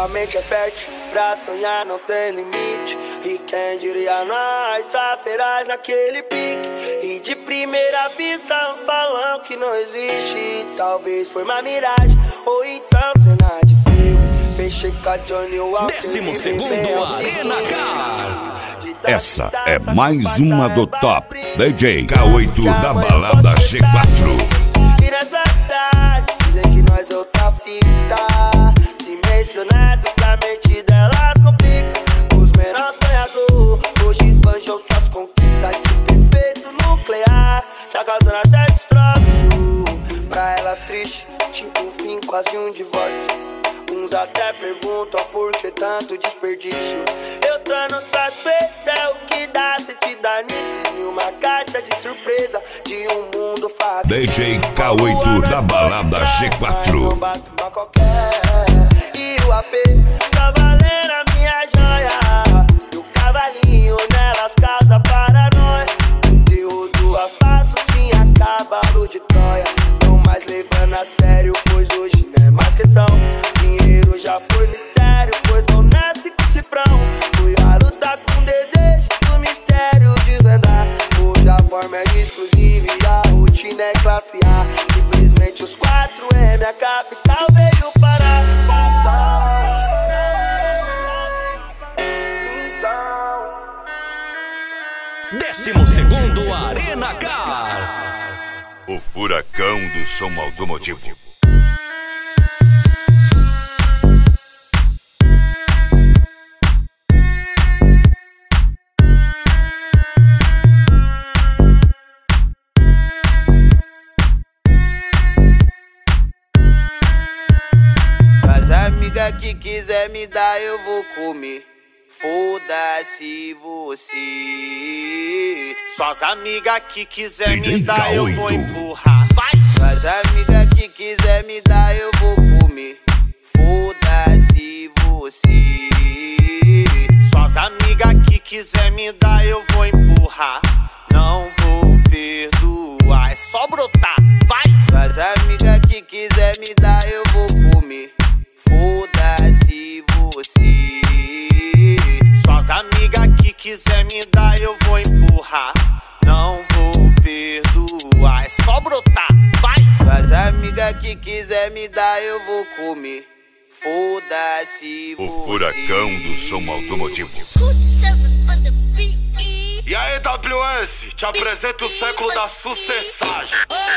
A mente é fértil, pra sonhar não tem limite. E quem diria nós, saferás naquele pique. E de primeira vista uns falam que não existe. Talvez foi uma miragem, ou então cena de filme. Fechei com a Johnny Walker. 12º Arena Car. Essa é mais uma do Top DJ K8 da balada G4. E nessa cidade dizem que nós é outra fita. Se mencionado que a mente delas complica. Os menores sonhadores hoje esbanjam suas conquistas de perfeito nuclear, já causando até destroço. Pra elas triste, tipo um fim, quase um divórcio. Uns até perguntam por que tanto desperdício. Eu tô no satisfeito, é o que dá se te dar nisso. Uma caixa de surpresa de um mundo fácil. DJ K8 da balada G4. Não bato pra qualquer. E o AP tá valendo a minha joia. E o cavalinho nelas casa paranoia. Conteúdo asfalto sim, a cavalo de Troia. Não mais levando a sério, pois hoje não é mais questão. Dinheiro já foi mistério, pois não nasce com cifrão. Fui a lutar com desejo do mistério desvendar. Hoje a forma é exclusiva e a rotina é classe A. Simplesmente os 4M, a capital veio parar. 12º Arena Car. O furacão do som automotivo. As amigas que quiser me dar eu vou comer. Foda-se você. Suas amigas que quiser DJ me dar eu vou K8. empurrar. Vai! Suas amigas que quiser me dar eu vou comer. Foda-se você. Suas amigas que quiser me dar eu vou empurrar. Não vou perdoar, é só brotar. Vai! Suas amigas que quiser me dar eu vou comer. Foda-se você. Suas amigas que quiser me dar eu vou empurrar. Não vou perdoar, é só brotar. Vai! Suas amigas que quiser me dar eu vou comer. Foda-se você. O furacão do som automotivo. E aí, WS, te apresento o século da sucessagem.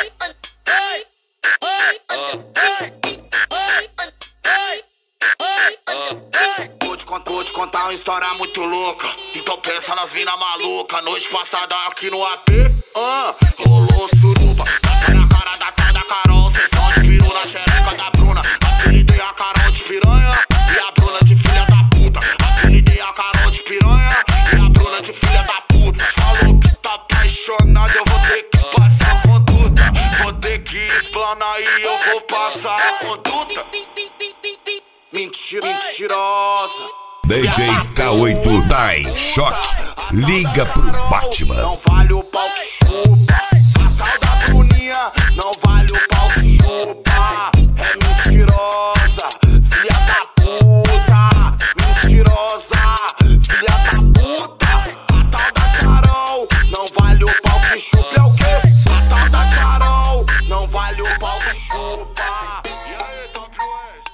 Vou te contar uma história muito louca. Então pensa nas mina maluca. Noite passada aqui no AP, rolou suruba. Tá na cara da tal da Carol. Sessão de peru na xereca da Bruna. Apelidei a Carol de piranha e a Bruna de filha da puta. Apelidei a Carol de piranha e a Bruna de filha da puta. Falou que tá apaixonado, eu vou ter que passar a conduta. Vou ter que explanar e eu vou passar a conduta. Mentirosa. DJ K8 tá em choque. Liga pro Batman. Não vale o pau que chupa. A tal da Bruninha não vale o pau que chupa. É mentirosa, filha da puta. Mentirosa, filha da puta. A tal da Carol não vale o pau que chupa. É o quê? A tal da Carol não vale o pau que chupa. E aí, WS?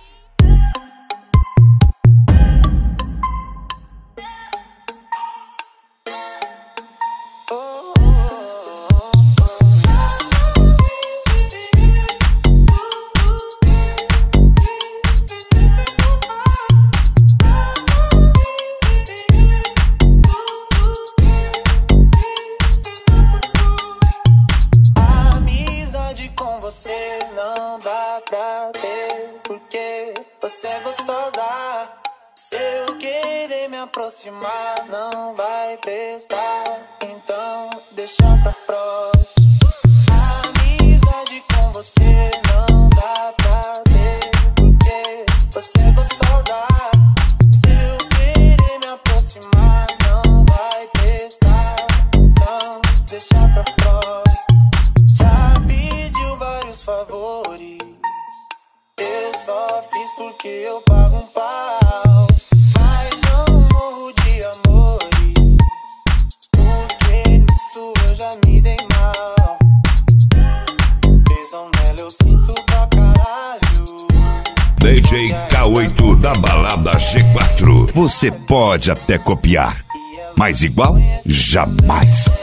Amizade com você não dá pra ter, porque você é gostosa. Se eu querer me aproximar, não vai prestar. Então deixa pra próxima. Amizade com você não dá pra ter, porque você é gostosa. Se eu querer me aproximar, não vai prestar. Então deixa pra próxima. Já pediu vários favores, eu só fiz porque eu pago um par. K8 da balada G4. Você pode até copiar, mas igual jamais.